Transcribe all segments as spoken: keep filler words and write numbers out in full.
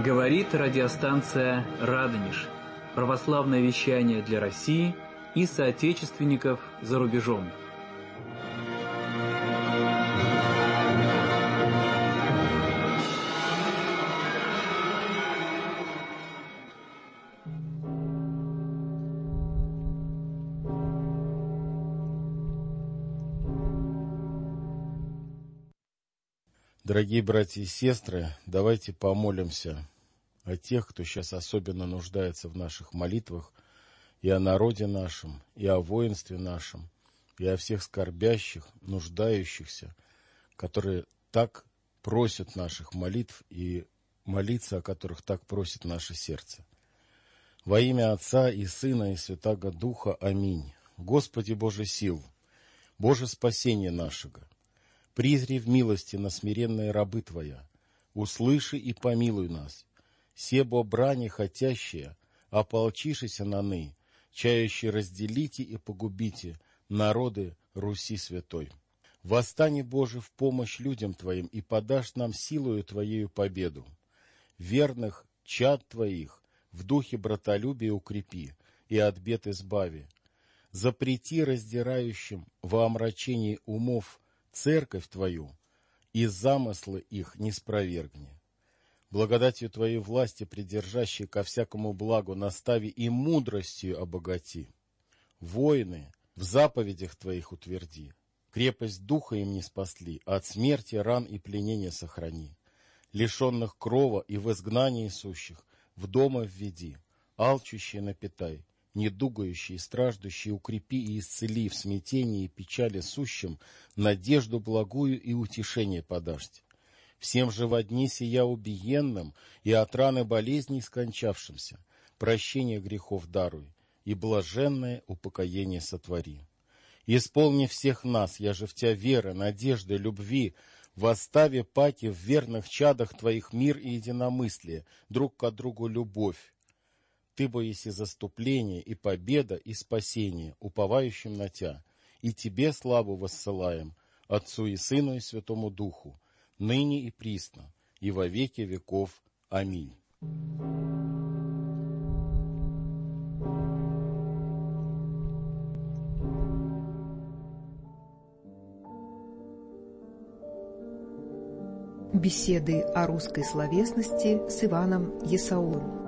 Говорит радиостанция «Радонеж». Православное вещание для России и соотечественников за рубежом. Дорогие братья и сестры, давайте помолимся о тех, кто сейчас особенно нуждается в наших молитвах, и о народе нашем, и о воинстве нашем, и о всех скорбящих, нуждающихся, которые так просят наших молитв и молиться, о которых так просит наше сердце. Во имя Отца и Сына и Святаго Духа. Аминь. Господи Боже сил, Боже спасение нашего, призри в милости на смиренные рабы Твоя, услыши и помилуй нас, себо брани хотящие, ополчишися на ны, чающие разделите и погубите народы Руси святой. Восстани, Боже, в помощь людям Твоим и подашь нам силою Твоею победу. Верных чад Твоих в духе братолюбия укрепи и от бед избави. Запрети раздирающим во омрачении умов церковь Твою, и замыслы их не спровергни. Благодатью Твоей власти, придержащей ко всякому благу, настави и мудростью обогати. Воины в заповедях Твоих утверди, крепость духа им не спасли, от смерти, ран и пленения сохрани. Лишенных крова и в изгнании сущих в дома введи, алчущие напитай, недугающие и страждущие укрепи и исцели, в смятении и печали сущим надежду благую и утешение подашьте. Всем же во дни сия убиенным и от раны болезней скончавшимся прощение грехов даруй и блаженное упокоение сотвори. Исполни всех нас, я же в Тя веры, надежды, любви, восстави паки в верных чадах Твоих мир и единомыслие, друг к другу любовь. Ты бо еси заступление и победа и спасение, уповающим на Тя, и Тебе славу воссылаем, Отцу и Сыну и Святому Духу, ныне и присно, и во веки веков. Аминь. Беседы о русской словесности с Иваном Есаулом.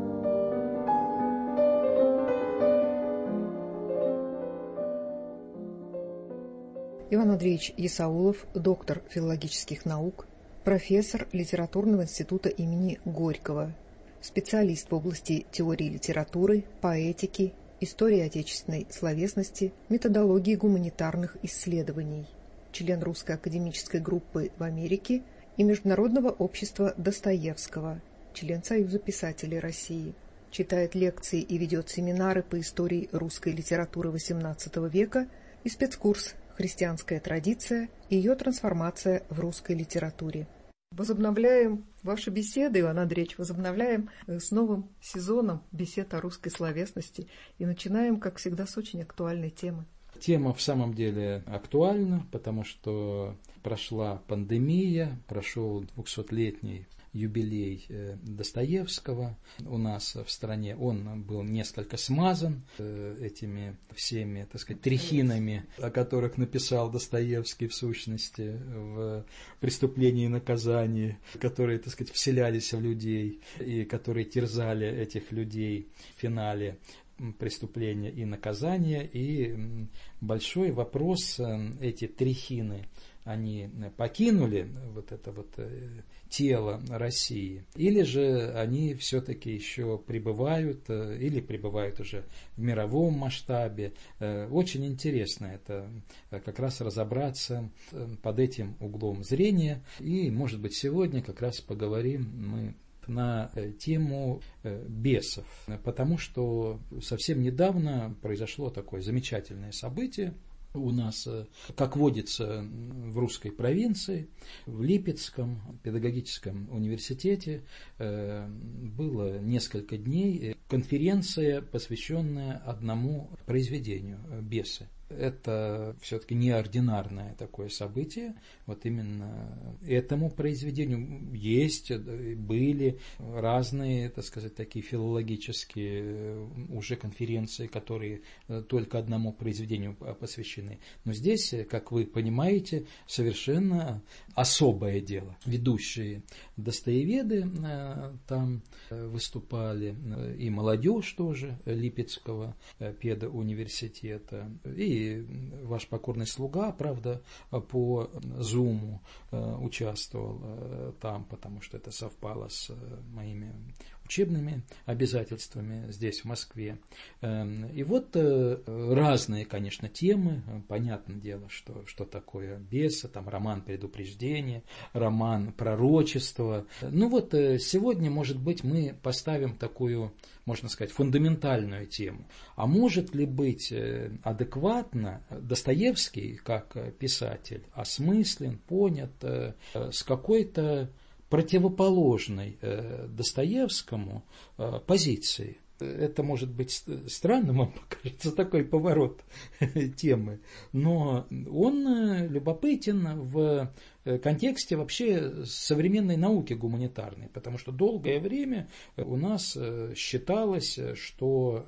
Иван Андреевич Есаулов, доктор филологических наук, профессор Литературного института имени Горького, специалист в области теории литературы, поэтики, истории отечественной словесности, методологии гуманитарных исследований, член Русской академической группы в Америке и Международного общества Достоевского, член Союза писателей России. Читает лекции и ведет семинары по истории русской литературы восемнадцатого века и спецкурс «Христианская традиция и ее трансформация в русской литературе». Возобновляем ваши беседы, Иван Андреевич, возобновляем с новым сезоном бесед о русской словесности и начинаем, как всегда, с очень актуальной темы. Тема в самом деле актуальна, потому что прошла пандемия, прошел двухсотлетний юбилей Достоевского у нас в стране. Он был несколько смазан этими всеми, так сказать, трихинами, о которых написал Достоевский в сущности, в «Преступлении и наказании», которые, так сказать, вселялись в людей и которые терзали этих людей в финале «Преступления и наказания». И большой вопрос, эти трихины, они покинули вот это вот тело России, или же они все-таки еще пребывают, или пребывают уже в мировом масштабе. Очень интересно это как раз разобраться под этим углом зрения, и, может быть, сегодня как раз поговорим мы на тему бесов, потому что совсем недавно произошло такое замечательное событие у нас, как водится в русской провинции, в Липецком педагогическом университете было несколько дней конференция, посвященная одному произведению «Бесы». это все-таки неординарное такое событие. Вот именно этому произведению есть, были разные, так сказать, такие филологические уже конференции, которые только одному произведению посвящены. Но здесь, как вы понимаете, совершенно особое дело. Ведущие достоеведы там выступали, и молодежь тоже Липецкого педуниверситета, и ваш покорный слуга, правда, по зуму участвовал там, потому что это совпало с моими учебными обязательствами здесь, в Москве. И вот разные, конечно, темы. Понятное дело, что, что такое бесы, там роман предупреждения, роман пророчества. Ну вот сегодня, может быть, мы поставим такую, можно сказать, фундаментальную тему. А может ли быть адекватно Достоевский, как писатель, осмыслен, понят с какой-то противоположной Достоевскому позиции? Это может быть странным, вам покажется такой поворот темы, но он любопытен в контексте вообще современной науки гуманитарной, потому что долгое время у нас считалось, что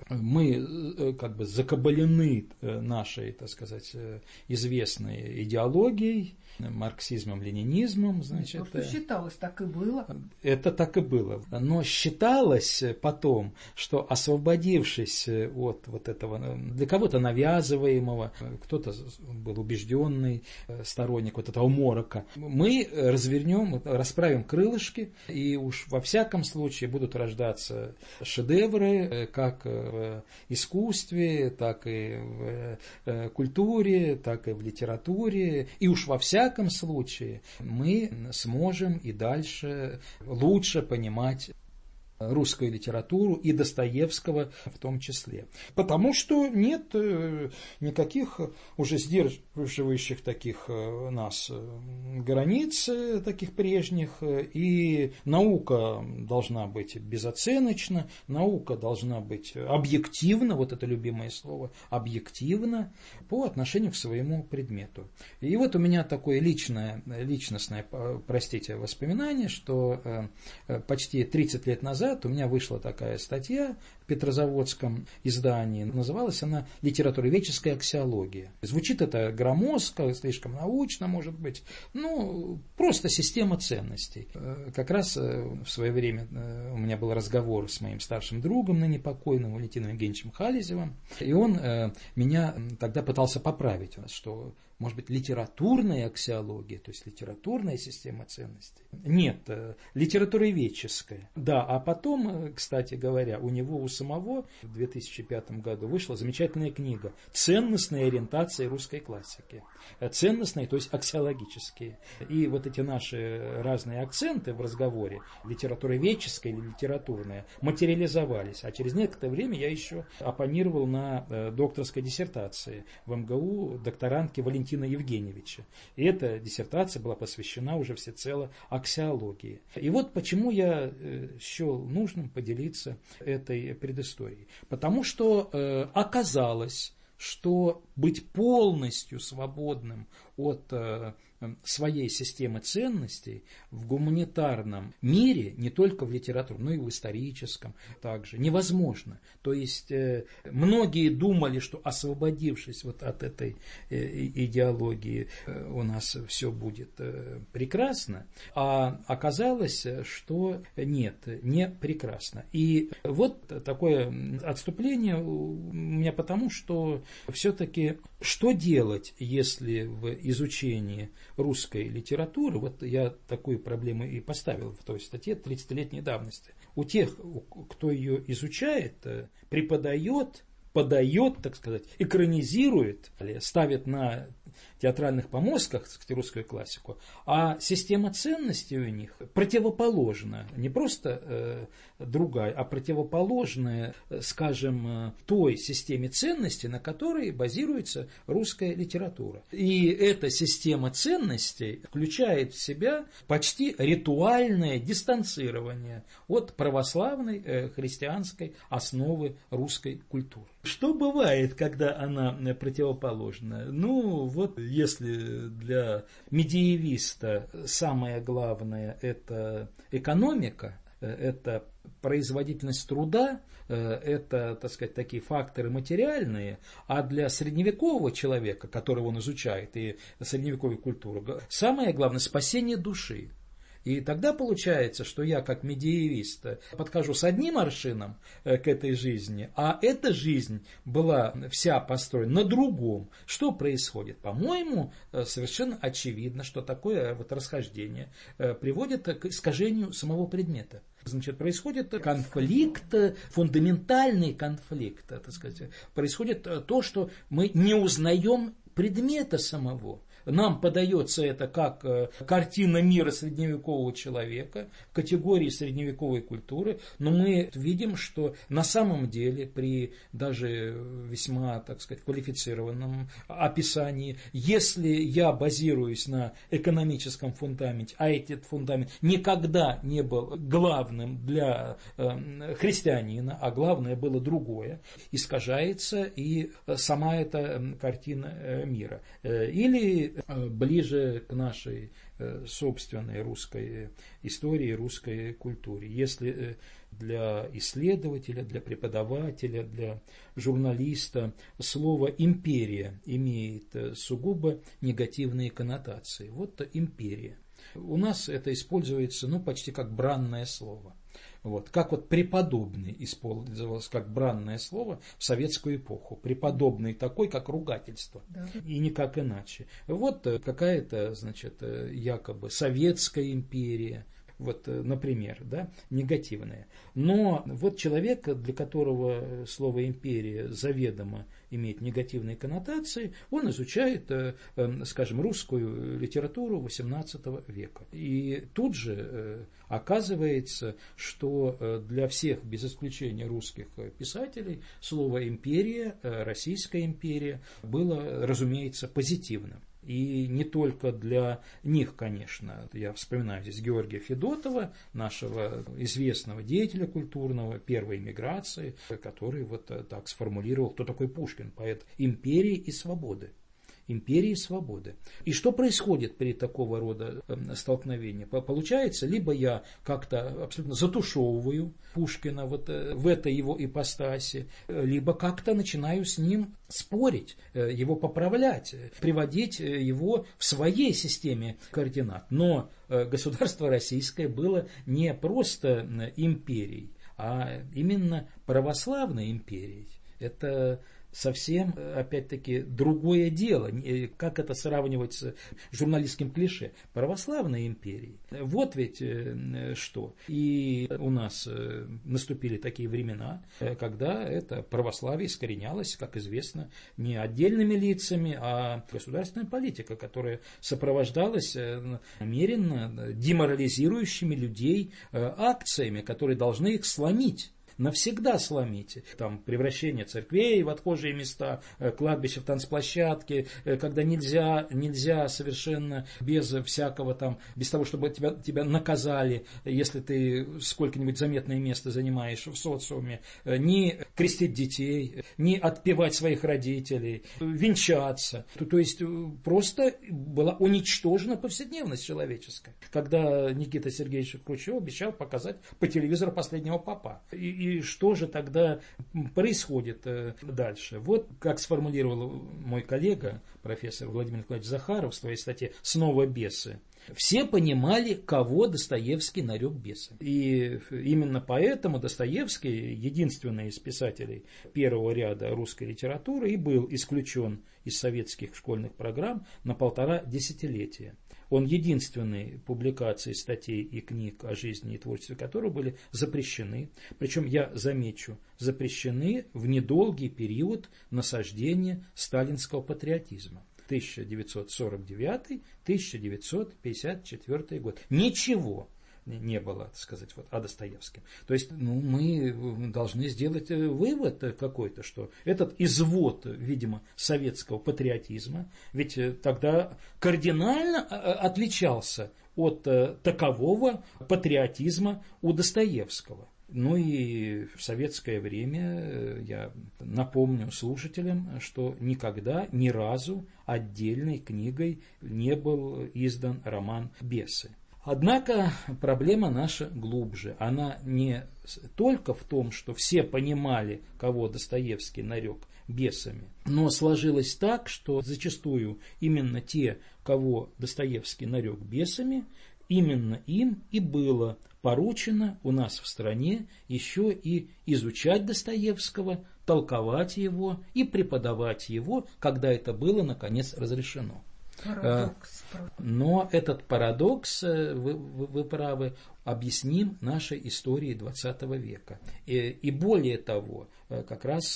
мы как бы закабалены нашей, так сказать, известной идеологией, марксизмом, ленинизмом. Значит, то, что считалось, так и было. Это так и было. Но считалось потом, что освободившись от вот этого, для кого-то навязываемого, кто-то был убежденный сторонник вот этого морока, мы развернем, расправим крылышки, и уж во всяком случае будут рождаться шедевры, как в искусстве, так и в культуре, так и в литературе, и уж во всяком случае мы сможем и дальше лучше понимать русскую литературу и Достоевского в том числе. Потому что нет никаких уже сдерживающих таких нас границ, таких прежних, и наука должна быть безоценочна, наука должна быть объективна, вот это любимое слово, объективна по отношению к своему предмету. И вот у меня такое личное, личностное, простите, воспоминание, что почти тридцать лет назад у меня вышла такая статья в петрозаводском издании. Называлась она «Литературоведческая аксиология». Звучит это громоздко, слишком научно, может быть. Ну, просто система ценностей. Как раз в свое время у меня был разговор с моим старшим другом, ныне покойным Валентином Евгеньевичем Халезевым. И он меня тогда пытался поправить, что, может быть, литературная аксиология, то есть литературная система ценностей. Нет, литературоведческая. Да, а потом, кстати говоря, у него, у самого в две тысячи пятом году вышла замечательная книга «Ценностные ориентации русской классики». Ценностные, то есть аксиологические. И вот эти наши разные акценты в разговоре, литературоведческая или литературная, материализовались. А через некоторое время я еще оппонировал на докторской диссертации в эм гэ у докторантке Валентина Евгеньевича. И эта диссертация была посвящена уже всецело аксиологии. И вот почему я счел нужным поделиться этой предысторией. Потому что э, оказалось, что быть полностью свободным от э, своей системы ценностей в гуманитарном мире, не только в литературном, но и в историческом также, невозможно. То есть э, многие думали, что освободившись вот от этой э, идеологии, э, у нас все будет э, прекрасно, а оказалось, что нет, не прекрасно. И вот такое отступление у меня потому, что все-таки что делать, если в изучении русской литературы, вот я такую проблему и поставил в той статье тридцатилетней давности, у тех, кто ее изучает, преподает, подает, так сказать, экранизирует, ставит на театральных помостках, так сказать, русскую классику, а система ценностей у них противоположна, не просто э, другая, а противоположная, скажем, той системе ценностей, на которой базируется русская литература. И эта система ценностей включает в себя почти ритуальное дистанцирование от православной э, христианской основы русской культуры. Что бывает, когда она противоположна? Ну, вот если для медиевиста самое главное – это экономика, это производительность труда, это, так сказать, такие факторы материальные, а для средневекового человека, которого он изучает, и средневековой культуры, самое главное – спасение души. И тогда получается, что я как медиевист подхожу с одним аршином к этой жизни, а эта жизнь была вся построена на другом. Что происходит? По-моему, совершенно очевидно, что такое вот расхождение приводит к искажению самого предмета. Значит, происходит конфликт, фундаментальный конфликт, так сказать. Происходит то, что мы не узнаем предмета самого. Нам подается это как картина мира средневекового человека, категории средневековой культуры, но мы видим, что на самом деле при даже весьма, так сказать, квалифицированном описании, если я базируюсь на экономическом фундаменте, а этот фундамент никогда не был главным для христианина, а главное было другое, искажается и сама эта картина мира. Или ближе к нашей собственной русской истории, русской культуре. Если для исследователя, для преподавателя, для журналиста слово «империя» имеет сугубо негативные коннотации. Вот империя. У нас это используется ну, почти как бранное слово. Вот. Как вот преподобный использовалось как бранное слово в советскую эпоху. Преподобный такой, как ругательство. Да. И никак иначе. Вот какая-то, значит, якобы советская империя. Вот, например, да, негативное. Но вот человек, для которого слово «империя» заведомо имеет негативные коннотации, он изучает, скажем, русскую литературу восемнадцатого века. И тут же оказывается, что для всех, без исключения русских писателей, слово «империя», Российская империя, было, разумеется, позитивным. И не только для них, конечно. Я вспоминаю здесь Георгия Федотова, нашего известного деятеля культурного первой эмиграции, который вот так сформулировал, кто такой Пушкин, поэт империи и свободы. Империи свободы. И что происходит при такого рода столкновении? Получается, либо я как-то абсолютно затушевываю Пушкина вот в этой его ипостаси, либо как-то начинаю с ним спорить, его поправлять, приводить его в своей системе координат. Но государство российское было не просто империей, а именно православной империей. Это совсем, опять-таки, другое дело. Как это сравнивать с журналистским клише? Православной империей. Вот ведь что. И у нас наступили такие времена, когда это православие искоренялось, как известно, не отдельными лицами, а государственная политика, которая сопровождалась намеренно деморализирующими людей акциями, которые должны их сломить. Навсегда сломите. Там превращение церквей в отхожие места, кладбища в танцплощадки, когда нельзя, нельзя совершенно без всякого там, без того, чтобы тебя, тебя наказали, если ты сколько-нибудь заметное место занимаешь в социуме, ни крестить детей, ни отпевать своих родителей, венчаться. То, то есть просто была уничтожена повседневность человеческая. Когда Никита Сергеевич Хрущев обещал показать по телевизору последнего папа. И И что же тогда происходит дальше? Вот как сформулировал мой коллега, профессор Владимир Николаевич Захаров в своей статье «Снова бесы». Все понимали, кого Достоевский нарек бесом. И именно поэтому Достоевский, единственный из писателей первого ряда русской литературы, и был исключен из советских школьных программ на полтора десятилетия. Он единственный публикации статей и книг о жизни и творчестве которых были запрещены. Причем, я замечу, запрещены в недолгий период насаждения сталинского патриотизма. В тысяча девятьсот сорок девятый — тысяча девятьсот пятьдесят четвёртый год. Ничего не было, так сказать, вот, о Достоевском. То есть ну, мы должны сделать вывод какой-то, что этот извод, видимо, советского патриотизма, ведь тогда кардинально отличался от такового патриотизма у Достоевского. Ну и в советское время, я напомню слушателям, что никогда, ни разу отдельной книгой не был издан роман «Бесы». Однако проблема наша глубже. Она не только в том, что все понимали, кого Достоевский нарек бесами, но сложилось так, что зачастую именно те, кого Достоевский нарек бесами, именно им и было поручено у нас в стране еще и изучать Достоевского, толковать его и преподавать его, когда это было, наконец, разрешено. Парадокс. Но этот парадокс, вы, вы, вы правы, объясним нашей историей двадцатого века. И, и более того, как раз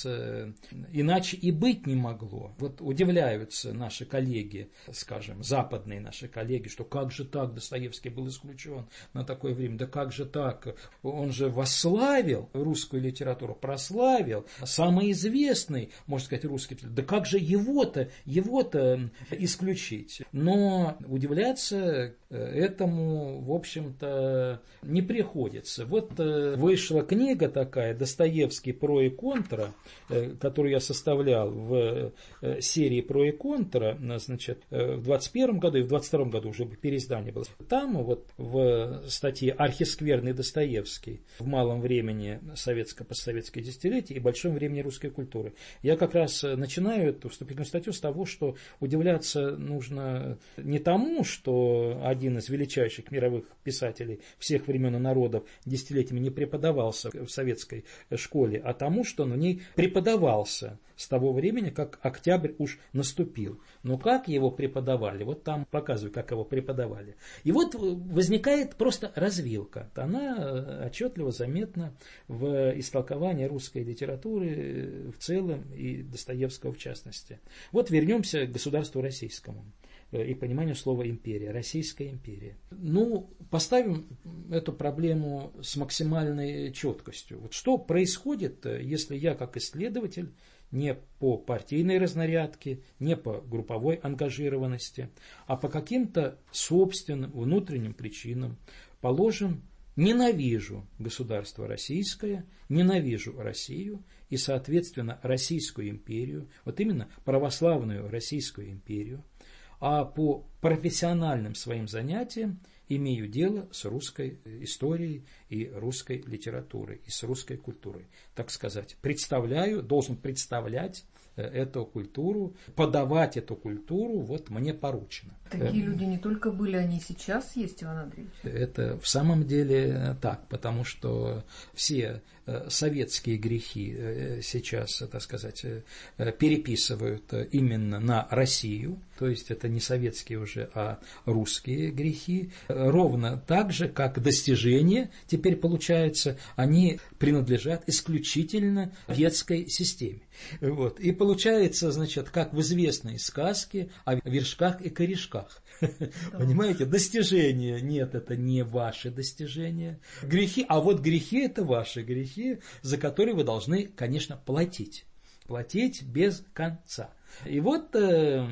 иначе и быть не могло. Вот удивляются наши коллеги, скажем, западные наши коллеги, что как же так, Достоевский был исключен на такое время, да как же так, он же восславил русскую литературу, прославил, самый известный, можно сказать, русский, да как же его-то, его-то исключить. Но удивляться этому, в общем-то, не приходится. Вот вышла книга такая «Достоевский про и контра», которую я составлял в серии про и контра, значит, в двадцать первом году и в двадцать втором году уже переиздание было. Там вот в статье «Архискверный Достоевский в малом времени советско-постсоветское десятилетие и большом времени русской культуры» я как раз начинаю эту вступительную статью с того, что удивляться нужно не тому, что один из величайших мировых писателей всех времен и народов десятилетиями не преподавался в советской школе, а тому, что он в ней преподавался с того времени, как октябрь уж наступил. Но как его преподавали? Вот там показываю, как его преподавали. И вот возникает просто развилка. Она отчетливо заметна в истолковании русской литературы в целом и Достоевского в частности. Вот вернемся к государству российскому и пониманию слова «империя», Российская империя. Ну, поставим эту проблему с максимальной четкостью. Вот что происходит, если я как исследователь не по партийной разнарядке, не по групповой ангажированности, а по каким-то собственным внутренним причинам, положим, ненавижу государство российское, ненавижу Россию и, соответственно, Российскую империю, вот именно православную Российскую империю, а по профессиональным своим занятиям имею дело с русской историей и русской литературой, и с русской культурой. Так сказать, представляю, должен представлять эту культуру, подавать эту культуру, вот мне поручено. Такие люди не только были, они и сейчас есть, Иван Андреевич. Это в самом деле так, потому что все советские грехи сейчас, так сказать, переписывают именно на Россию, то есть это не советские уже, а русские грехи, ровно так же, как достижения, теперь получается, они принадлежат исключительно детской системе. Вот. И получается, значит, как в известной сказке о вершках и корешках. Понимаете, достижения, нет, это не ваши достижения. Грехи, а вот грехи это ваши грехи, за которые вы должны, конечно, платить. Платить без конца. И вот э,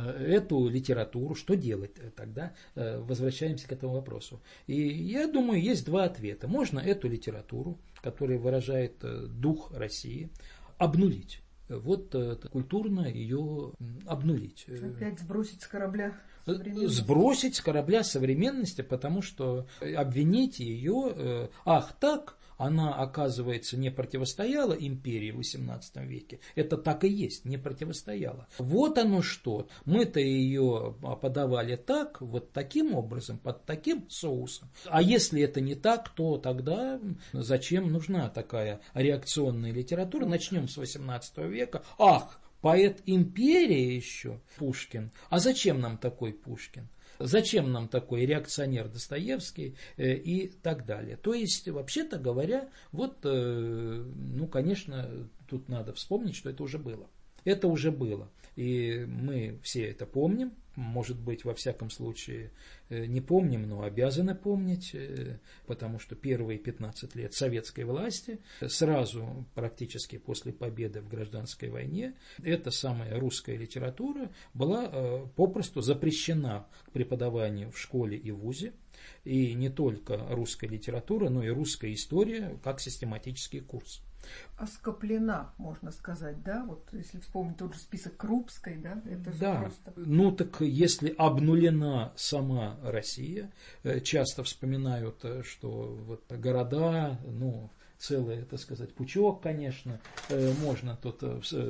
эту литературу, что делать тогда, э, возвращаемся к этому вопросу. И я думаю, есть два ответа. Можно эту литературу, которая выражает э, дух России, обнулить. Вот э, культурно ее обнулить. Опять сбросить с корабля современности. Сбросить с корабля современности, потому что обвинить ее, э, ах так, она, оказывается, не противостояла империи в восемнадцатом веке. Это так и есть, не противостояла. Вот оно что. Мы-то ее подавали так, вот таким образом, под таким соусом. А если это не так, то тогда зачем нужна такая реакционная литература? Начнем с восемнадцатого века. Ах, поэт империи еще, Пушкин. А зачем нам такой Пушкин? Зачем нам такой реакционер Достоевский э, и так далее. То есть, вообще-то говоря, вот, э, ну, конечно, тут надо вспомнить, что это уже было. Это уже было. И мы все это помним. Может быть, во всяком случае, не помним, но обязаны помнить, потому что первые пятнадцать лет советской власти, сразу практически после победы в гражданской войне, эта самая русская литература была попросту запрещена к преподаванию в школе и вузе. И не только русская литература, но и русская история как систематический курс. Оскоплена, можно сказать, да? Вот если вспомнить тот же список Крупской, да? Это же да, просто... ну так если обнулена сама Россия, часто вспоминают, что вот города, ну, целый, так сказать, пучок, конечно, можно тут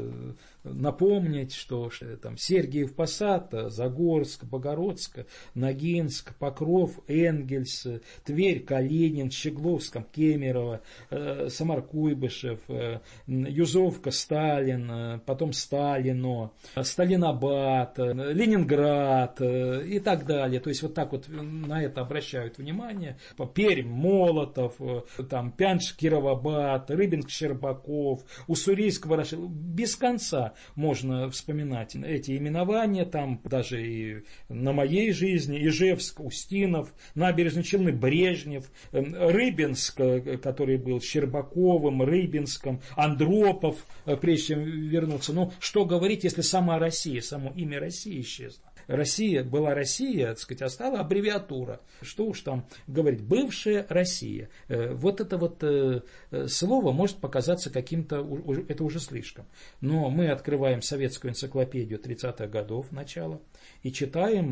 напомнить, что там Сергиев Посад, Загорск, Богородск, Ногинск, Покров, Энгельс, Тверь, Калинин, Щегловск, Кемерово, Самар-Куйбышев, Юзовка, Сталин, потом Сталино, Сталинабад, Ленинград и так далее. То есть вот так вот на это обращают внимание. Пермь, Молотов, там Пянш, Кировабад, Рыбинск, Щербаков, Уссурийск, Ворошилов. Без конца можно вспоминать эти именования, там даже и на моей жизни, Ижевск, Устинов, Набережные Челны, Брежнев, Рыбинск, который был Щербаковым, Рыбинском, Андропов, прежде чем вернуться. Ну, что говорить, если сама Россия, само имя России исчезло. Россия была Россия, так сказать, а стала аббревиатура. Что уж там говорить, бывшая Россия. Вот это вот слово может показаться каким-то, это уже слишком. Но мы открываем советскую энциклопедию тридцатых годов начала и читаем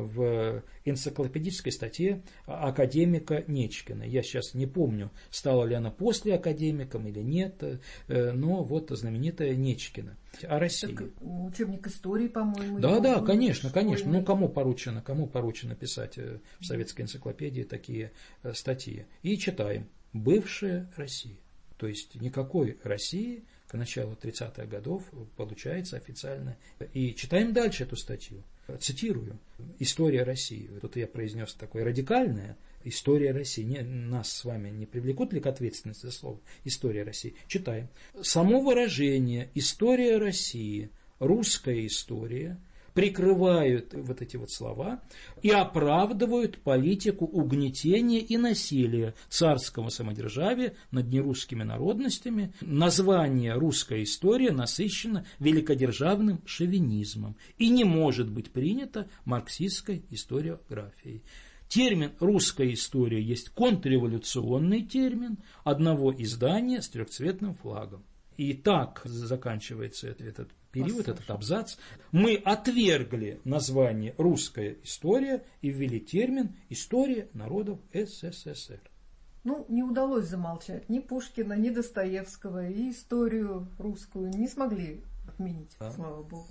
в энциклопедической статье академика Нечкина. Я сейчас не помню, стала ли она после академиком или нет, но вот знаменитая Нечкина. О России. Так, учебник истории, по-моему. Да, да, конечно, конечно. Ну, кому поручено, кому поручено писать в советской энциклопедии такие статьи? И читаем. Бывшая Россия. То есть никакой России к началу тридцатых годов получается официально. И читаем дальше эту статью. Цитирую. История России. Тут я произнес такое радикальное. История России. Не, нас с вами не привлекут ли к ответственности за слово «История России»? Читаем. Само выражение «История России», «Русская история» прикрывают вот эти вот слова и оправдывают политику угнетения и насилия царского самодержавия над нерусскими народностями. Название «Русская история» насыщено великодержавным шовинизмом и не может быть принято марксистской историографией. Термин «русская история» есть контрреволюционный термин одного издания с трехцветным флагом. И так заканчивается этот период, этот абзац. Мы отвергли название «русская история» и ввели термин «история народов СССР». Ну, не удалось замолчать ни Пушкина, ни Достоевского, и историю русскую не смогли отменить, да. Слава Богу.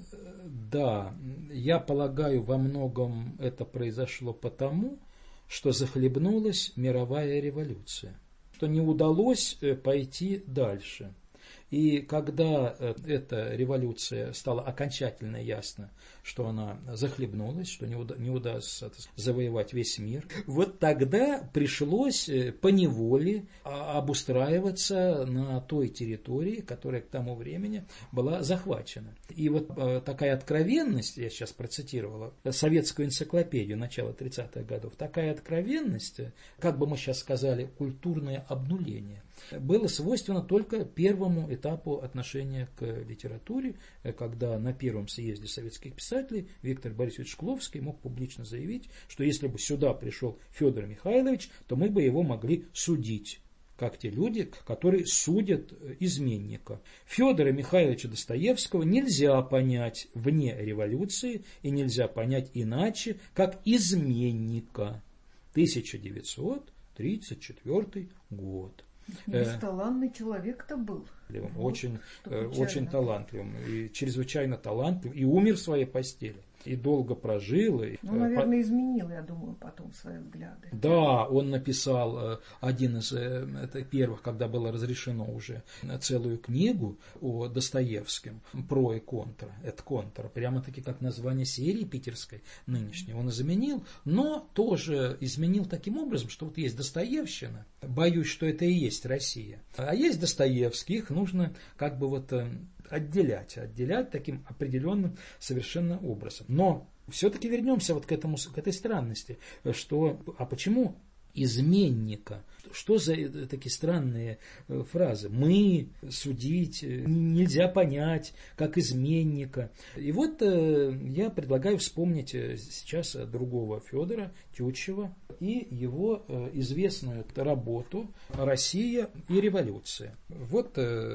Да, я полагаю, во многом это произошло потому, что захлебнулась мировая революция, что не удалось пойти дальше. И когда эта революция стала окончательно ясно, что она захлебнулась, что не, уда- не удастся завоевать весь мир, вот тогда пришлось поневоле обустраиваться на той территории, которая к тому времени была захвачена. И вот такая откровенность, я сейчас процитировала советскую энциклопедию начала тридцатых годов, такая откровенность, как бы мы сейчас сказали, культурное обнуление, было свойственно только первому этапу отношения к литературе, когда на первом съезде советских писателей Виктор Борисович Шкловский мог публично заявить, что если бы сюда пришел Федор Михайлович, то мы бы его могли судить, как те люди, которые судят изменника. Федора Михайловича Достоевского нельзя понять вне революции и нельзя понять иначе, как изменника. тысяча девятьсот тридцать четвёртый год. Бесталанный человек-то был. Очень, очень талантливым, и чрезвычайно талантливым, и умер в своей постели. И долго прожил. И, ну, наверное, по... изменил, я думаю, потом свои взгляды. Да, он написал один из это, первых, когда было разрешено уже целую книгу о Достоевском, про и контра. Это контра, прямо-таки как название серии питерской нынешней. Он изменил, но тоже изменил таким образом, что вот есть Достоевщина, боюсь, что это и есть Россия. А есть Достоевский, их нужно как бы вот отделять, отделять таким определенным совершенно образом. Но все-таки вернемся вот к этому, к этой странности, что, а почему изменника? Что за такие странные фразы? Мы судить, нельзя понять, как изменника. И вот я предлагаю вспомнить сейчас другого Федора Тютчева и его известную работу «Россия и революция». Вот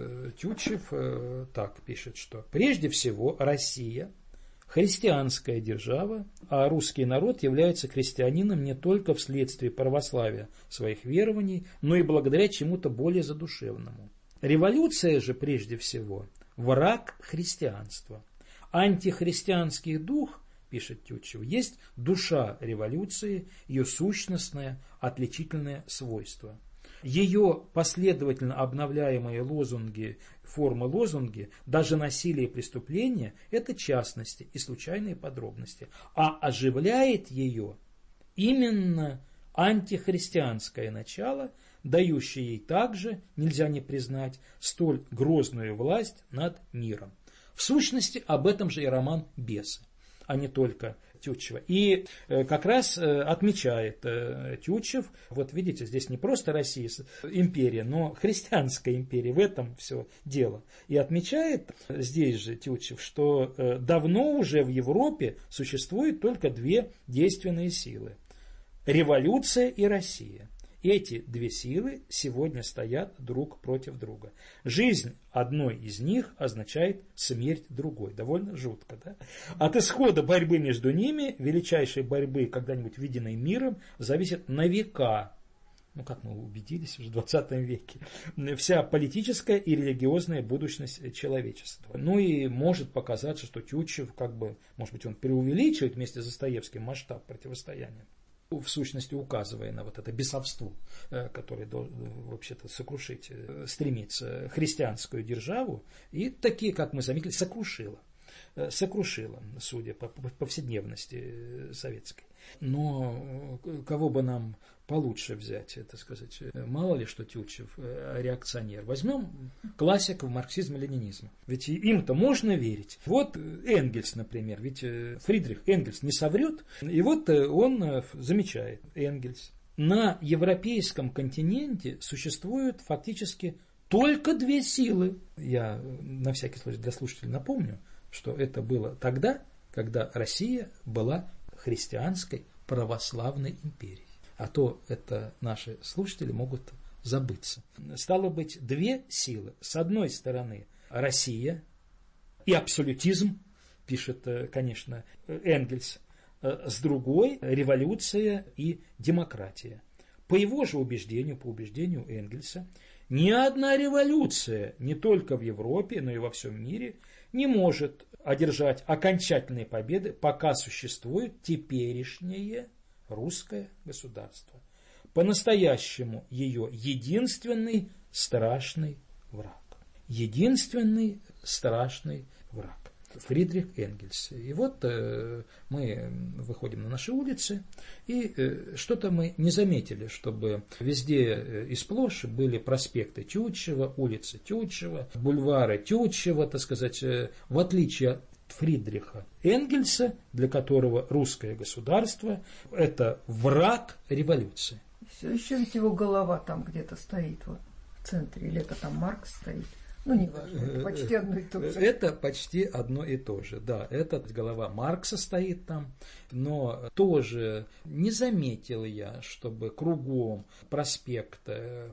Тютчев так пишет, что прежде всего Россия – христианская держава, а русский народ является христианином не только вследствие православия своих верований, но и благодаря чему-то более задушевному. Революция же прежде всего враг христианства. Антихристианский дух, пишет Тютчев, есть душа революции, ее сущностное отличительное свойство. Ее последовательно обновляемые лозунги, формы лозунги, даже насилие и преступления – это частности и случайные подробности. А оживляет ее именно антихристианское начало, дающее ей также, нельзя не признать, столь грозную власть над миром. В сущности, об этом же и роман «Бесы», а не только Тютчева. И как раз отмечает Тютчев, вот видите, здесь не просто Россия, империя, но христианская империя, в этом все дело. И отмечает здесь же Тютчев, что давно уже в Европе существует только две действенные силы – революция и Россия. Эти две силы сегодня стоят друг против друга. Жизнь одной из них означает смерть другой. Довольно жутко, да? От исхода борьбы между ними, величайшей борьбы, когда-нибудь виденной миром, зависит на века. Ну, как мы убедились уже в двадцатом веке, вся политическая и религиозная будущность человечества. Ну и может показаться, что Тютчев, как бы, может быть, он преувеличивает вместе с Достоевским масштаб противостояния, в сущности указывая на вот это бесовство, которое вообще-то сокрушить стремится христианскую державу, и такие, как мы заметили, сокрушила. Сокрушила, судя по повседневности советской. Но кого бы нам получше взять, это сказать, мало ли что Тютчев реакционер. Возьмем классиков марксизма-ленинизма. Ведь им-то можно верить. Вот Энгельс, например, ведь Фридрих Энгельс не соврет. И вот он замечает, Энгельс, на европейском континенте существуют фактически только две силы. Я на всякий случай для слушателей напомню, что это было тогда, когда Россия была христианской православной империей. А то это наши слушатели могут забыться. Стало быть, две силы. С одной стороны Россия и абсолютизм, пишет, конечно, Энгельс. С другой революция и демократия. По его же убеждению, по убеждению Энгельса, ни одна революция, не только в Европе, но и во всем мире, не может одержать окончательные победы, пока существует теперешнее русское государство. По-настоящему ее единственный страшный враг. Единственный страшный враг. Фридрих Энгельс. И вот э, мы выходим на наши улицы, и э, что-то мы не заметили, чтобы везде э, и сплошь были проспекты Тютчева, улицы Тютчева, бульвары Тютчева, так сказать, э, в отличие от Фридриха Энгельса, для которого русское государство – это враг революции. Все еще ведь его голова там где-то стоит, вот, в центре, или это там Маркс стоит. Ну, не важно, это почти одно и то же. Это почти одно и то же, да. Это голова Маркса стоит там, но тоже не заметил я, чтобы кругом проспект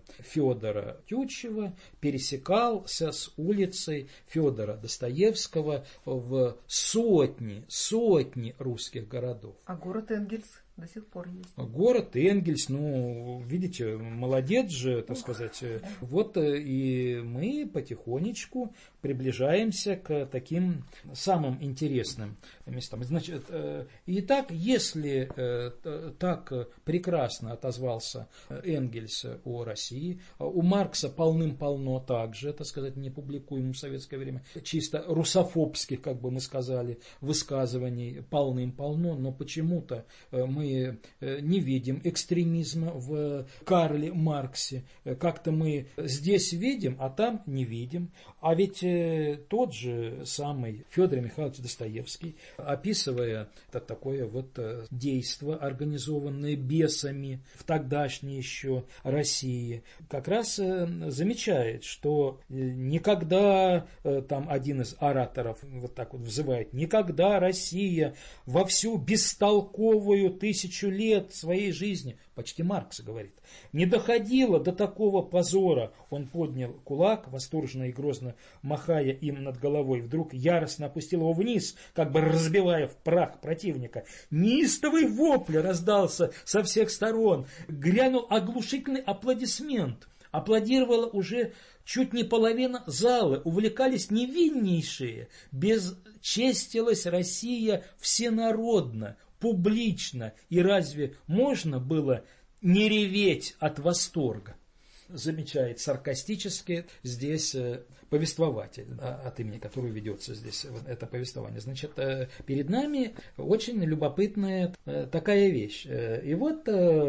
Федора Тютчева пересекался с улицей Федора Достоевского в сотни, сотни русских городов. А город Энгельс до сих пор есть. Город Энгельс, ну, видите, молодец же, так сказать. Вот и мы потихонечку приближаемся к таким самым интересным местам. Значит, итак, если так прекрасно отозвался Энгельс о России, у Маркса полным-полно также, так сказать, не публикуемым в советское время, чисто русофобских, как бы мы сказали, высказываний полным-полно, но почему-то мы мы не видим экстремизма в Карле Марксе, как-то мы здесь видим, а там не видим. А ведь тот же самый Федор Михайлович Достоевский, описывая такое вот действо, организованное бесами в тогдашней еще России, как раз замечает, что никогда, там один из ораторов вот так вот взывает, никогда Россия во всю бестолковую тысячу лет своей жизни, почти Маркс говорит, не доходила до такого позора. Он поднял кулак, восторженно и грозно махая им над головой, вдруг яростно опустил его вниз, как бы разбивая в прах противника. Неистовый вопль раздался со всех сторон, грянул оглушительный аплодисмент. Аплодировала уже чуть не половина зала, увлекались невиннейшие, бесчестилась Россия всенародно, публично, и разве можно было не реветь от восторга? Замечает саркастически здесь повествователь, от имени которого ведется здесь это повествование. Значит, перед нами очень любопытная такая вещь. И вот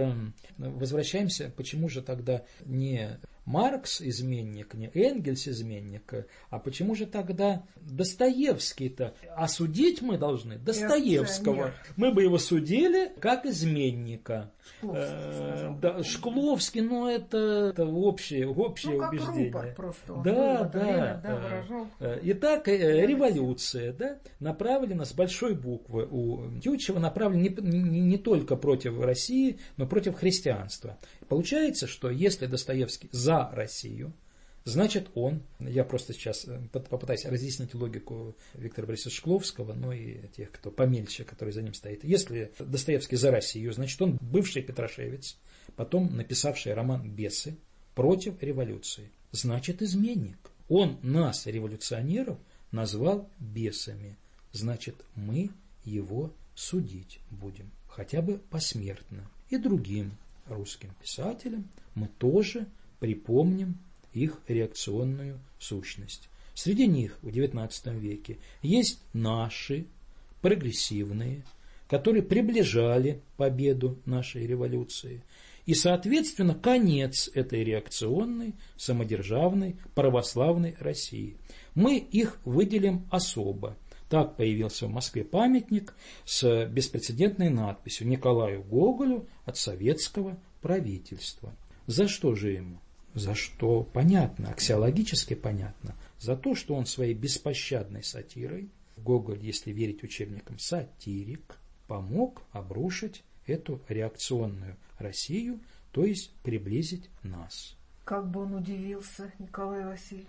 возвращаемся, почему же тогда не Маркс изменник, не Энгельс изменник, а почему же тогда Достоевский-то? Осудить мы должны Достоевского. Мы бы его судили как изменника. Шкловский, да, Шкловский, но это, это общее, общее ну, убеждение. Просто да, да. Время, да, выражал. Итак, революция, да, направлена с большой буквы у Тютчева, направлена не, не, не только против России, но против христианства. Получается, что если Достоевский за Россию, значит он, я просто сейчас попытаюсь разъяснить логику Виктора Борисовича Шкловского, но и тех, кто помельче, который за ним стоит. Если Достоевский за Россию, значит он бывший петрошевец, потом написавший роман «Бесы» против революции. Значит изменник. Он нас, революционеров, назвал бесами. Значит мы его судить будем, хотя бы посмертно. И другим русским писателям мы тоже припомним их реакционную сущность. Среди них в девятнадцатом веке есть наши, прогрессивные, которые приближали победу нашей революции. И, соответственно, конец этой реакционной, самодержавной, православной России. Мы их выделим особо. Так появился в Москве памятник с беспрецедентной надписью «Николаю Гоголю от советского правительства». За что же ему? За что? Понятно, аксиологически понятно. За то, что он своей беспощадной сатирой, Гоголь, если верить учебникам, сатирик, помог обрушить эту реакционную Россию, то есть приблизить нас. Как бы он удивился, Николай Васильевич?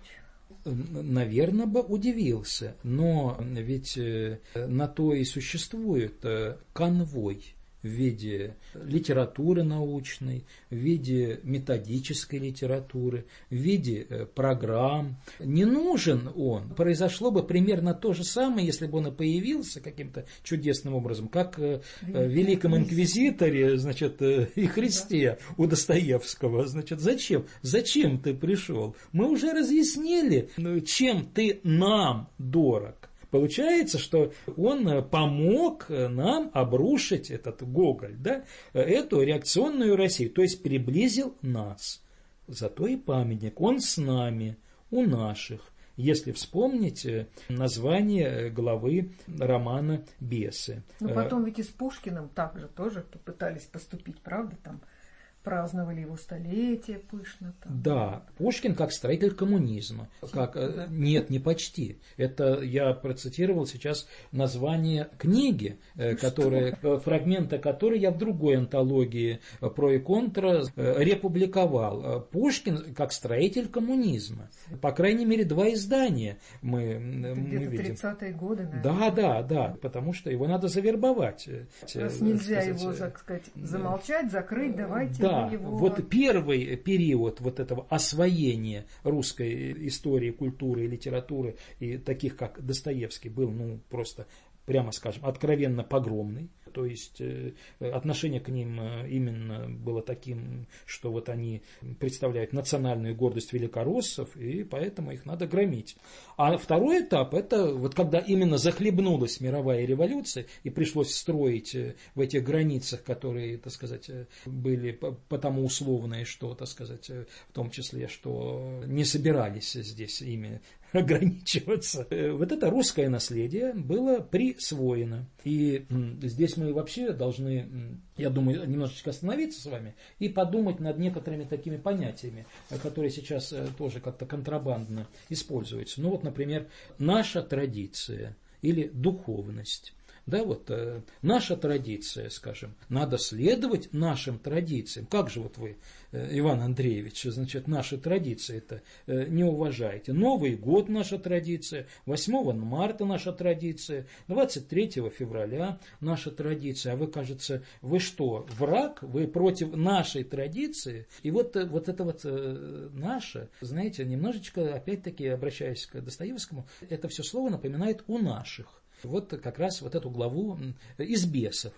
Наверное, бы удивился, но ведь на то и существует конвой в виде литературы научной, в виде методической литературы, в виде программ. Не нужен он. Произошло бы примерно то же самое, если бы он и появился каким-то чудесным образом, как в Великом Инквизиторе, значит, и Христе у Достоевского. Значит, зачем? Зачем ты пришел? Мы уже разъяснили, чем ты нам дорог. Получается, что он помог нам обрушить, этот Гоголь, да, эту реакционную Россию, то есть приблизил нас. Зато и памятник, он с нами, у наших. Если вспомнить название главы романа «Бесы». Но потом ведь и с Пушкиным также тоже попытались поступить, правда, там праздновали его столетие пышно. Там. Да, Пушкин как строитель коммунизма. Как, да. Нет, не почти. Это я процитировал сейчас название книги, которая, фрагмента которой я в другой антологии «Про и контра» републиковал. Пушкин как строитель коммунизма. По крайней мере, два издания мы, мы видим. тридцатые годы, наверное. Да, да, да, потому что его надо завербовать. Раз нельзя сказать, его, так сказать, замолчать, закрыть, давайте. Да. Да, его... вот первый период вот этого освоения русской истории, культуры и литературы, и таких как Достоевский, был, ну, просто, прямо скажем, откровенно погромный. то есть отношение к ним именно было таким, что вот они представляют национальную гордость великороссов, и поэтому их надо громить. А второй этап, это вот когда именно захлебнулась мировая революция, и пришлось строить в этих границах, которые, так сказать, были потому условные, что, так сказать, в том числе, что не собирались здесь ими ограничиваться. Вот это русское наследие было присвоено. И здесь мы вообще должны, я думаю, немножечко остановиться с вами и подумать над некоторыми такими понятиями, которые сейчас тоже как-то контрабандно используются. Ну вот, например, наша традиция или духовность. Да, вот э, наша традиция, скажем, надо следовать нашим традициям. Как же вот вы, э, Иван Андреевич, значит, наши традиции это э, не уважаете? Новый год наша традиция, восьмого марта наша традиция, двадцать третьего февраля наша традиция. А вы, кажется, вы что, враг? Вы против нашей традиции? И вот, вот это вот э, наше, знаете, немножечко, опять-таки, обращаясь к Достоевскому, это все слово напоминает «у наших». Вот как раз вот эту главу из бесов.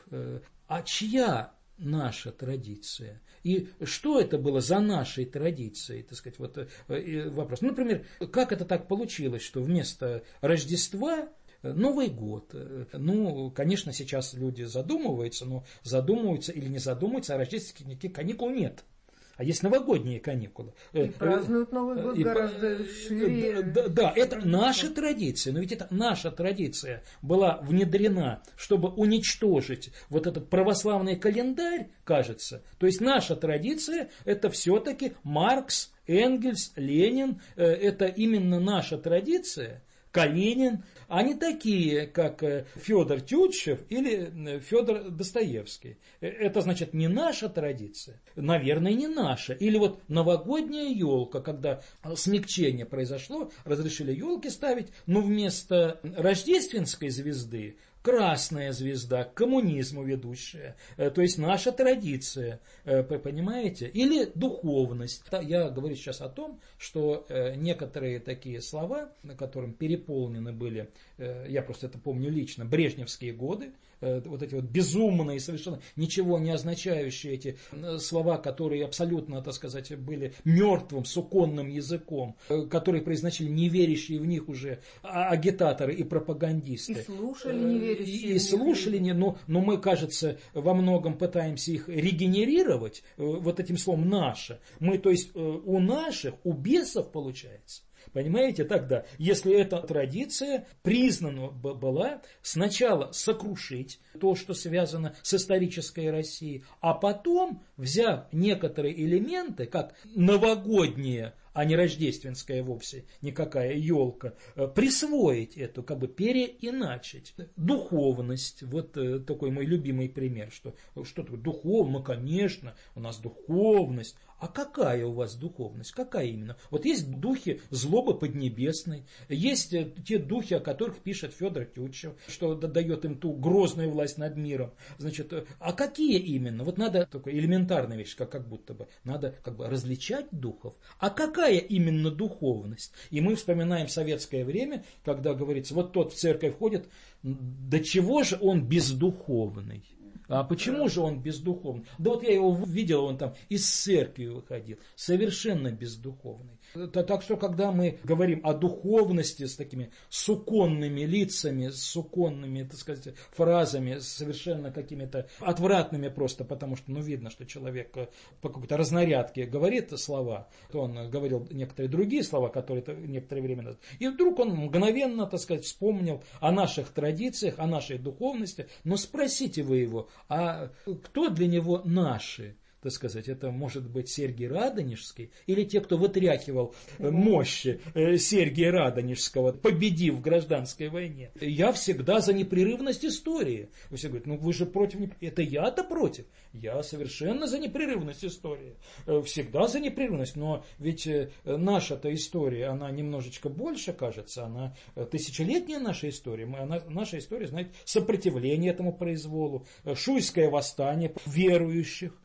А чья наша традиция? И что это было за нашей традицией, так сказать, вот вопрос. Ну, например, как это так получилось, что вместо Рождества Новый год? Ну, конечно, сейчас люди задумываются, но задумываются или не задумываются, а рождественских каникул нет. А есть новогодние каникулы. И празднуют Новый год и гораздо шире. Да, да, это наша традиция. Но ведь это наша традиция была внедрена, чтобы уничтожить вот этот православный календарь, кажется. То есть наша традиция – это все-таки Маркс, Энгельс, Ленин. Это именно наша традиция. Калинин, они такие, как Федор Тютчев или Федор Достоевский. Это значит не наша традиция, наверное, не наша. Или вот новогодняя елка, когда смягчение произошло, разрешили елки ставить, но вместо рождественской звезды красная звезда, к коммунизму ведущая, то есть наша традиция, понимаете? Или духовность. Я говорю сейчас о том, что некоторые такие слова, которым переполнены были, я просто это помню лично, брежневские годы, вот эти вот безумные, совершенно ничего не означающие эти слова, которые абсолютно, так сказать, были мертвым суконным языком, которые произносили неверящие в них уже агитаторы и пропагандисты. И слушали неверящие. И, и слушали, не, но, но мы, кажется, во многом пытаемся их регенерировать вот этим словом «наше». Мы, то есть, у наших, у бесов получается. Понимаете, тогда, если эта традиция признана была сначала сокрушить то, что связано с исторической Россией, а потом, взяв некоторые элементы, как новогодние, а не рождественская вовсе никакая елка, присвоить эту, как бы переиначить. Духовность, вот такой мой любимый пример, что, что такое духовно, конечно, у нас духовность. А какая у вас духовность? Какая именно? Вот есть духи злобы поднебесной, есть те духи, о которых пишет Федор Тютчев, что дает им ту грозную власть над миром. Значит, а какие именно? Вот надо, такая элементарная вещь, как, как будто бы, надо как бы различать духов. А какая именно духовность? И мы вспоминаем советское время, когда говорится, вот тот в церковь ходит, до чего же он бездуховный? А почему же он бездуховный? Да вот я его видел, он там из церкви выходил, совершенно бездуховный. Так что, когда мы говорим о духовности с такими суконными лицами, с суконными, так сказать, фразами, совершенно какими-то отвратными просто, потому что, ну, видно, что человек по какой-то разнарядке говорит слова, то он говорил некоторые другие слова, которые некоторое время назад, и вдруг он мгновенно, так сказать, вспомнил о наших традициях, о нашей духовности, но спросите вы его, а кто для него наши? Так сказать, это может быть Сергий Радонежский или те, кто вытряхивал мощи Сергия Радонежского, победив в гражданской войне. Я всегда за непрерывность истории. Вы все говорите, ну вы же против... Это я-то против. Я совершенно за непрерывность истории. Всегда за непрерывность. Но ведь наша-то история, она немножечко больше, кажется. Она тысячелетняя наша история. Мы, она, наша история, знаете, сопротивление этому произволу, Шуйское восстание верующих. Или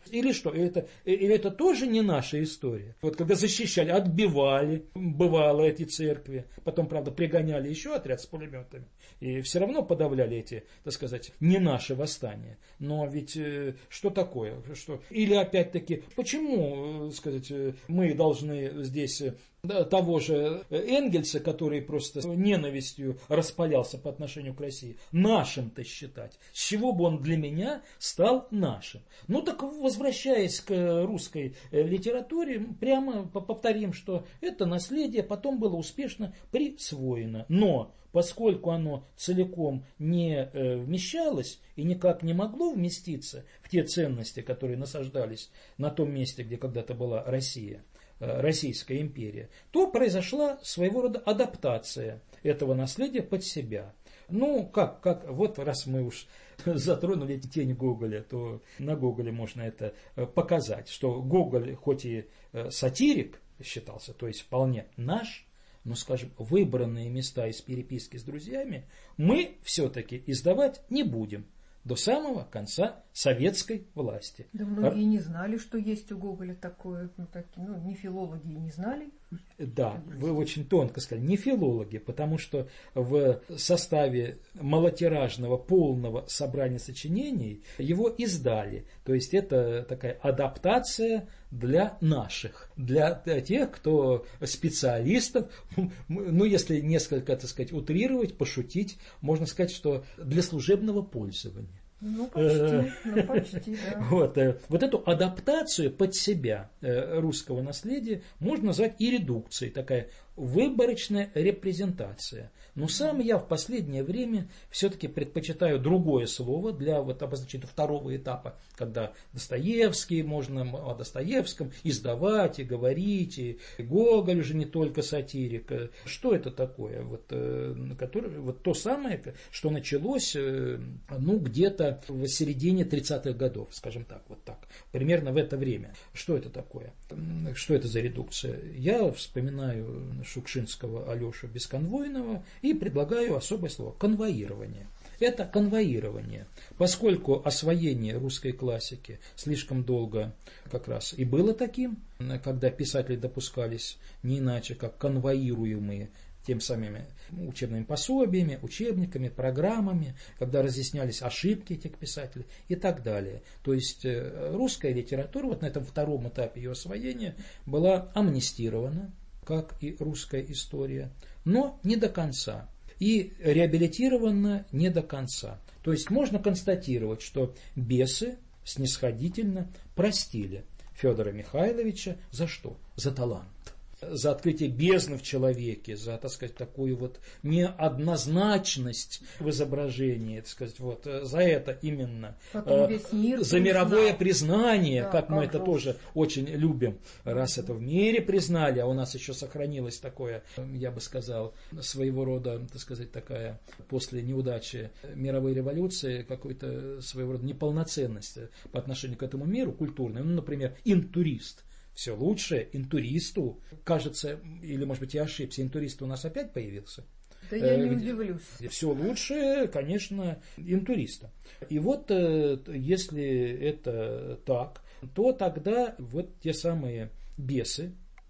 что? Это, или это тоже не наша история? Вот когда защищали, отбивали, бывало, эти церкви, потом, правда, пригоняли еще отряд с пулеметами, и все равно подавляли эти, так сказать, не наши восстания. Но ведь э, что такое? Что? Или опять-таки, почему, э, сказать, э, мы должны здесь э, того же Энгельса, который просто ненавистью распалялся по отношению к России, нашим-то считать? С чего бы он для меня стал нашим? Ну так, возвращаясь к русской литературе, прямо повторим, что это наследие потом было успешно присвоено. Но поскольку оно целиком не вмещалось и никак не могло вместиться в те ценности, которые насаждались на том месте, где когда-то была Россия, Российская империя, то произошла своего рода адаптация этого наследия под себя. Ну, как, как, вот раз мы уж затронули тень Гоголя, то на Гоголе можно это показать, что Гоголь, хоть и сатирик считался, то есть вполне наш, но, скажем, выбранные места из переписки с друзьями мы все-таки издавать не будем до самого конца советской власти. Да многие не знали, что есть у Гоголя такое, ну, такие, ну не филологи не знали. Да, вы очень тонко сказали, не филологи, потому что в составе малотиражного полного собрания сочинений его издали. То есть это такая адаптация для наших, для тех, кто специалистов, ну если несколько, так сказать, утрировать, пошутить, можно сказать, что для служебного пользования. Ну, почти, ну, почти, да. Вот, вот эту адаптацию под себя русского наследия можно назвать и редукцией, такая выборочная репрезентация. Но сам я в последнее время все-таки предпочитаю другое слово для вот обозначения второго этапа, когда Достоевский, можно о Достоевском издавать и говорить, и Гоголь уже не только сатирик. Что это такое? Вот, который, вот то самое, что началось ну, где-то в середине тридцатых годов, скажем так, вот так, примерно в это время. Что это такое? Что это за редукция? Я вспоминаю Шукшинского Алешу Бесконвойного и предлагаю особое слово – конвоирование. Это конвоирование, поскольку освоение русской классики слишком долго как раз и было таким, когда писатели допускались не иначе, как конвоируемые тем самыми учебными пособиями, учебниками, программами, когда разъяснялись ошибки этих писателей и так далее. То есть русская литература вот на этом втором этапе ее освоения была амнистирована, как и русская история, но не до конца. И реабилитирована не до конца. То есть можно констатировать, что бесы снисходительно простили Федора Михайловича за что? За талант. За открытие бездны в человеке, за, так сказать, такую вот неоднозначность в изображении, так сказать, вот, за это именно, Потом весь мир за мировое признал. признание, Да, как мы пожалуйста. это тоже очень любим, раз это в мире признали, а у нас еще сохранилось такое, я бы сказал, своего рода, так сказать, такая после неудачи мировой революции, какой-то своего рода неполноценность по отношению к этому миру культурной, ну, например, интурист. Все лучше интуристу, кажется, или, может быть, я ошибся, интурист у нас опять появился. Да я не удивлюсь. Все лучше, конечно, интуриста. И вот, если это так, то тогда вот те самые бесы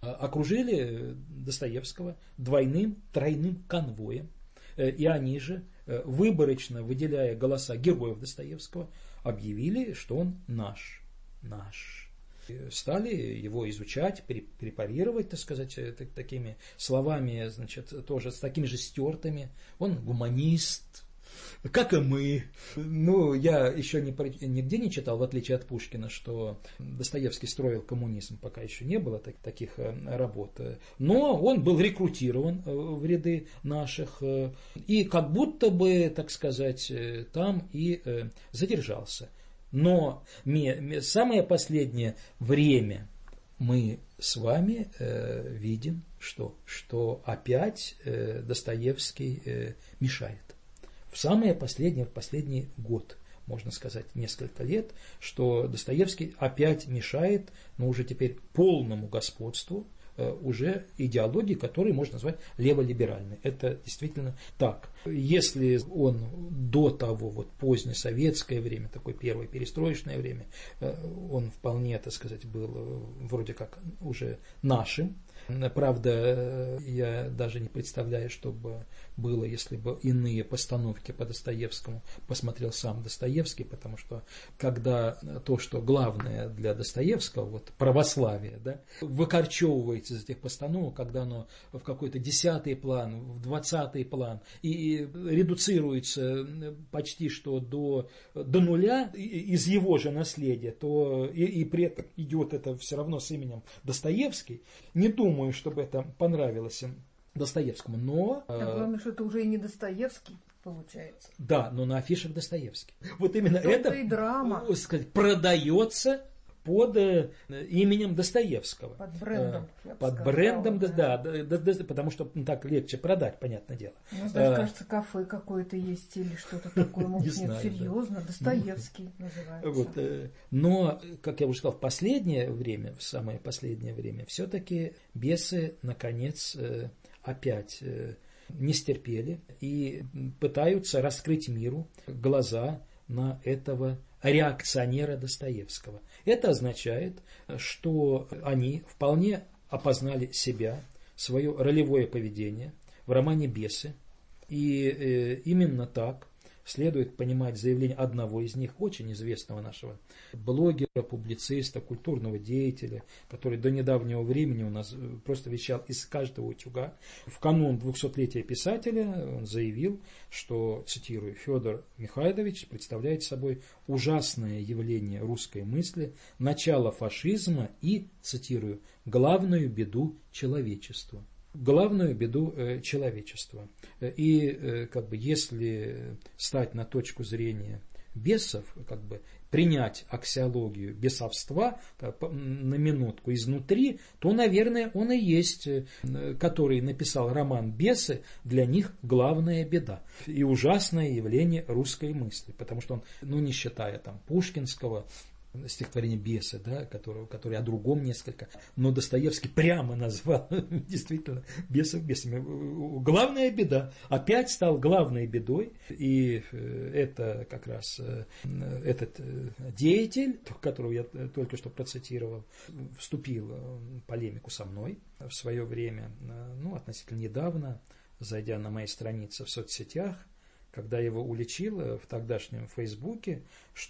окружили Достоевского двойным, тройным конвоем. И они же, выборочно выделяя голоса героев Достоевского, объявили, что он наш, наш. Стали его изучать, препарировать, так сказать, такими словами, значит, тоже с такими же стертыми. Он гуманист, как и мы. Ну, я еще не, нигде не читал, в отличие от Пушкина, что Достоевский строил коммунизм, пока еще не было так, таких работ. Но он был рекрутирован в ряды наших и как будто бы, так сказать, там и задержался. Но самое последнее время мы с вами э, видим, что, что опять э, Достоевский э, мешает. В самое последнее, в последний год, можно сказать, несколько лет, что Достоевский опять мешает, но уже теперь полному господству уже идеологии, которые можно назвать леволиберальной. Это действительно так. Если он до того, вот позднее советское время, такое первое перестроечное время, он вполне, так сказать, был вроде как уже нашим. Правда, я даже не представляю, что бы было, если бы иные постановки по Достоевскому посмотрел сам Достоевский, потому что когда то, что главное для Достоевского, вот православие, да, выкорчевывается из этих постановок, когда оно в какой-то десятый план, в двадцатый план, и редуцируется почти что до, до нуля из его же наследия, то и, и при этом идет это все равно с именем Достоевский, не думаю, Думаю, чтобы это понравилось Достоевскому, но... А главное, что это уже и не Достоевский, получается. Да, но на афишах Достоевский. Вот именно это, это и драма. Сказать, продается под э, именем Достоевского. Под брендом. Э, под сказала, брендом, да, да, да, да, да, потому что ну, так легче продать, понятное дело. Ну, даже, а, кажется, кафе какое-то есть или что-то такое. Может, нет, знаю, серьезно, да. Достоевский называется. Вот, э, но, как я уже сказал, в последнее время, в самое последнее время, все-таки бесы, наконец, э, опять э, не стерпели и пытаются раскрыть миру глаза на этого реакционера Достоевского. Это означает, что они вполне опознали себя, свое ролевое поведение в романе «Бесы». И э, именно так следует понимать заявление одного из них, очень известного нашего блогера, публициста, культурного деятеля, который до недавнего времени у нас просто вещал из каждого утюга. В канун двухсотлетия писателя он заявил, что, цитирую, Федор Михайлович представляет собой ужасное явление русской мысли, начало фашизма и, цитирую, главную беду человечества. Главную беду э, человечества. И э, как бы, если стать на точку зрения бесов, как бы, принять аксиологию бесовства как, на минутку изнутри, то, наверное, он и есть, э, который написал роман «Бесы», для них главная беда и ужасное явление русской мысли, потому что он, ну не считая там пушкинского стихотворение «Бесы», да, которое, которое о другом несколько, но Достоевский прямо назвал действительно бесов бесами. Главная беда опять стал главной бедой, и это как раз этот деятель, которого я только что процитировал, вступил в полемику со мной в свое время, ну, относительно недавно, зайдя на мои страницы в соцсетях, когда его уличил в тогдашнем Фейсбуке,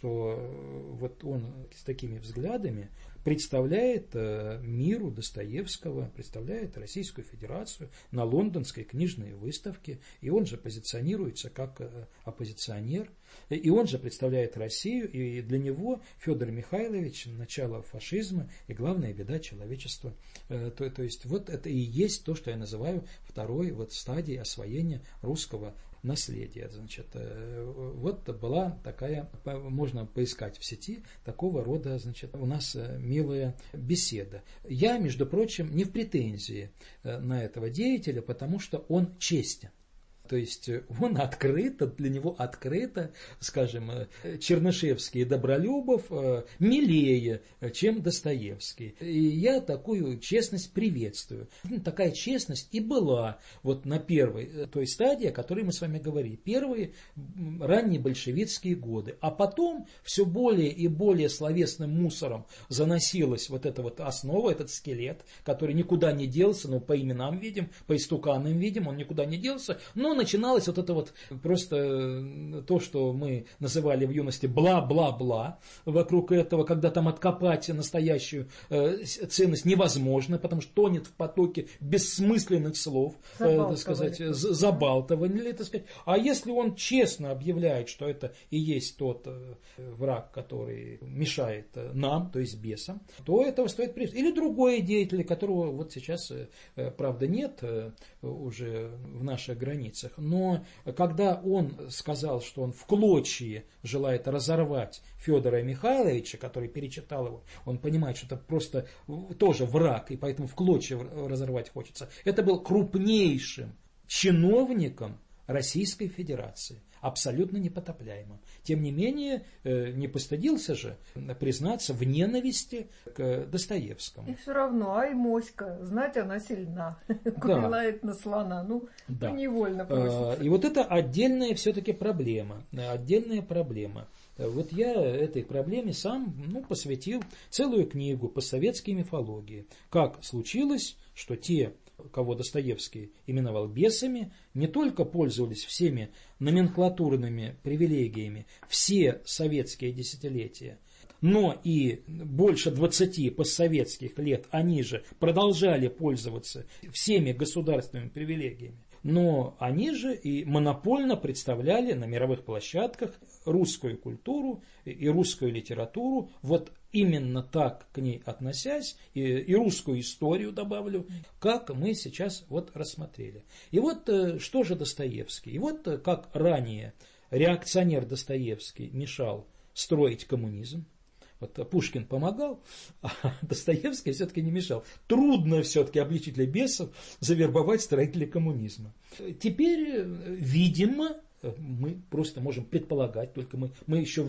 что вот он с такими взглядами представляет миру Достоевского, представляет Российскую Федерацию на лондонской книжной выставке, и он же позиционируется как оппозиционер, и он же представляет Россию, и для него Федор Михайлович начало фашизма и главная беда человечества. То, то есть вот это и есть то, что я называю второй вот стадией освоения русского наследия. Значит, вот была такая, можно поискать в сети, такого рода, значит, у нас милая беседа. Я, между прочим, не в претензии на этого деятеля, потому что он честен. То есть он открыто, для него открыто, скажем, Чернышевский и Добролюбов милее, чем Достоевский. И я такую честность приветствую. Такая честность и была вот на первой той стадии, о которой мы с вами говорили. Первые ранние большевистские годы. А потом все более и более словесным мусором заносилась вот эта вот основа, этот скелет, который никуда не делся, но по именам видим, по истуканам видим, он никуда не делся, но начиналось вот это вот просто то, что мы называли в юности бла-бла-бла вокруг этого, когда там откопать настоящую э, ценность невозможно, потому что тонет в потоке бессмысленных слов, э, так сказать, забалтывания, так сказать. А если он честно объявляет, что это и есть тот э, враг, который мешает нам, то есть бесам, то этого стоит признать. Или другой деятель, которого вот сейчас, э, правда, нет э, уже в наших границах. Но когда он сказал, что он в клочья желает разорвать Федора Михайловича, который перечитал его, он понимает, что это просто тоже враг, и поэтому в клочья разорвать хочется. Это был крупнейшим чиновником Российской Федерации, абсолютно непотопляемым. Тем не менее, не постыдился же признаться в ненависти к Достоевскому. И все равно, ай, моська, знать она сильна, курилает на слона, ну, да. ну невольно просится. И вот это отдельная все-таки проблема, отдельная проблема. Вот я этой проблеме сам ну, посвятил целую книгу по советской мифологии. Как случилось, что те, кого Достоевский именовал бесами, не только пользовались всеми номенклатурными привилегиями все советские десятилетия, но и больше двадцати постсоветских лет они же продолжали пользоваться всеми государственными привилегиями. Но они же и монопольно представляли на мировых площадках русскую культуру и русскую литературу, вот именно так к ней относясь, и, и русскую историю добавлю, как мы сейчас вот рассмотрели. И вот что же Достоевский? И вот как ранее реакционер Достоевский мешал строить коммунизм. Вот Пушкин помогал, а Достоевский все-таки не мешал. Трудно все-таки обличителей бесов завербовать строителей коммунизма. Теперь, видимо, мы просто можем предполагать, только мы, мы еще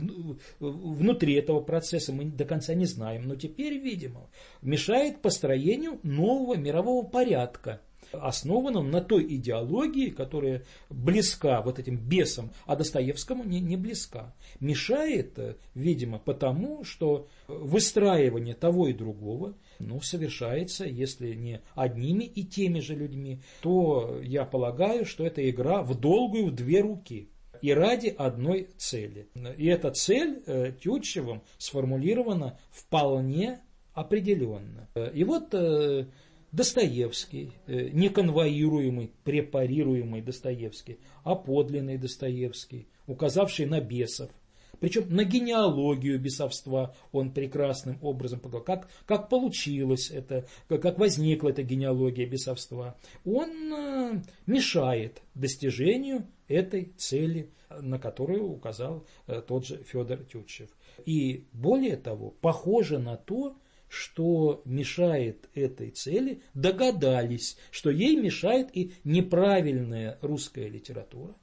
внутри этого процесса мы до конца не знаем, но теперь, видимо, мешает построению нового мирового порядка, основанном на той идеологии, которая близка вот этим бесам, а Достоевскому не, не близка. Мешает, видимо, потому, что выстраивание того и другого ну, совершается, если не одними и теми же людьми, то я полагаю, что это игра в долгую в две руки. И ради одной цели. И эта цель э, Тютчевым сформулирована вполне определенно. И вот э, Достоевский, э, не конвоируемый, препарируемый Достоевский, а подлинный Достоевский, указавший на бесов. Причем на генеалогию бесовства он прекрасным образом показал, как, как получилось это, как возникла эта генеалогия бесовства. Он э, мешает достижению этой цели, на которую указал э, тот же Федор Тютчев. И более того, похоже на то, что мешает этой цели, догадались, что ей мешает и неправильная русская литература.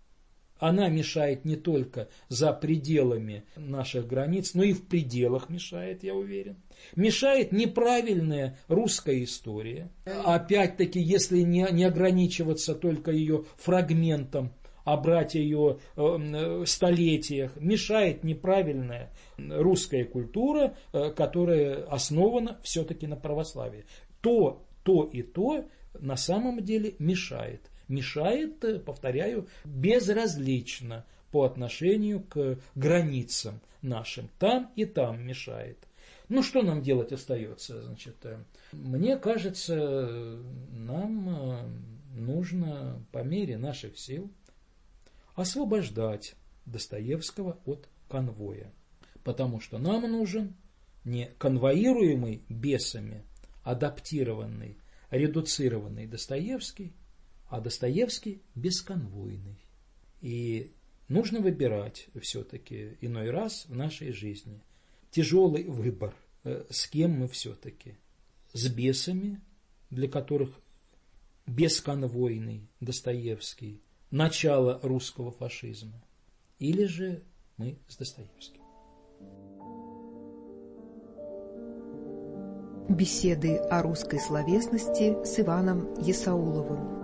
Она мешает не только за пределами наших границ, но и в пределах мешает, я уверен. Мешает неправильная русская история. Опять-таки, если не, не ограничиваться только ее фрагментом, а брать ее э, столетиях, мешает неправильная русская культура, э, которая основана все-таки на православии. То, то и то на самом деле мешает. Мешает, повторяю, безразлично по отношению к границам нашим. Там и там мешает. Ну, что нам делать остается? Значит, мне кажется, нам нужно по мере наших сил освобождать Достоевского от конвоя. Потому что нам нужен не конвоируемый бесами, адаптированный, редуцированный Достоевский, а Достоевский бесконвойный. И нужно выбирать все-таки иной раз в нашей жизни тяжелый выбор, с кем мы все-таки. С бесами, для которых бесконвойный Достоевский – начало русского фашизма, или же мы с Достоевским. Беседы о русской словесности с Иваном Есауловым.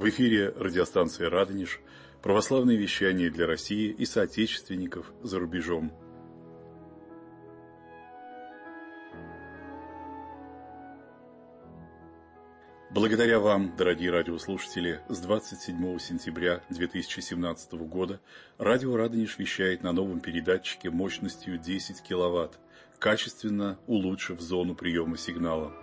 В эфире радиостанция «Радонеж», православное вещание для России и соотечественников за рубежом. Благодаря вам, дорогие радиослушатели, с двадцать седьмого сентября две тысячи семнадцатого года радио «Радонеж» вещает на новом передатчике мощностью десять киловатт, качественно улучшив зону приема сигнала.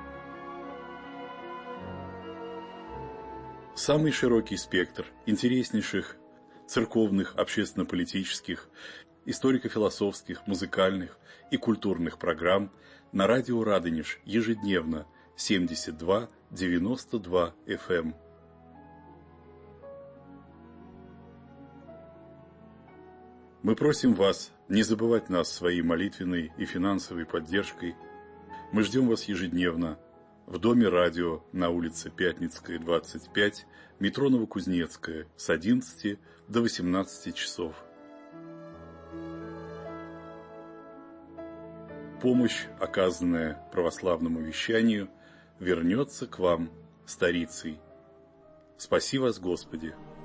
Самый широкий спектр интереснейших церковных, общественно-политических, историко-философских, музыкальных и культурных программ на радио «Радонеж» ежедневно семьдесят два девяносто два эф эм. Мы просим вас не забывать нас своей молитвенной и финансовой поддержкой. Мы ждем вас ежедневно в Доме радио на улице Пятницкая, двадцать пять, метро Новокузнецкая, с одиннадцати до восемнадцати часов. Помощь, оказанная православному вещанию, вернется к вам старицей. Спаси вас, Господи!